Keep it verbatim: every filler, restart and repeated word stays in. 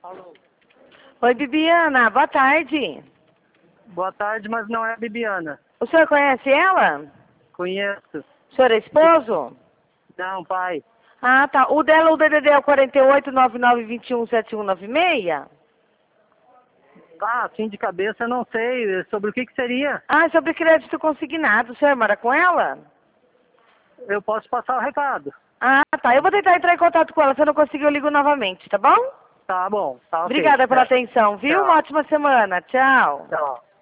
Alô. Oi, Bibiana, boa tarde. Boa tarde, mas não é a Bibiana. O senhor conhece ela? Conheço. O senhor é esposo? Não, pai. Ah, tá. O dela, o D D D é o quarenta e oito, nove nove dois um, sete um nove seis? Ah, assim de cabeça eu não sei. Sobre o que que seria? Ah, sobre crédito consignado. O senhor mora com ela? Eu posso passar o recado. Ah, tá. Eu vou tentar entrar em contato com ela. Se eu não conseguir, eu ligo novamente, tá bom? Tá bom, tá ok. Obrigada pela É. atenção, viu? Uma Tchau. ótima semana. Tchau. Tchau.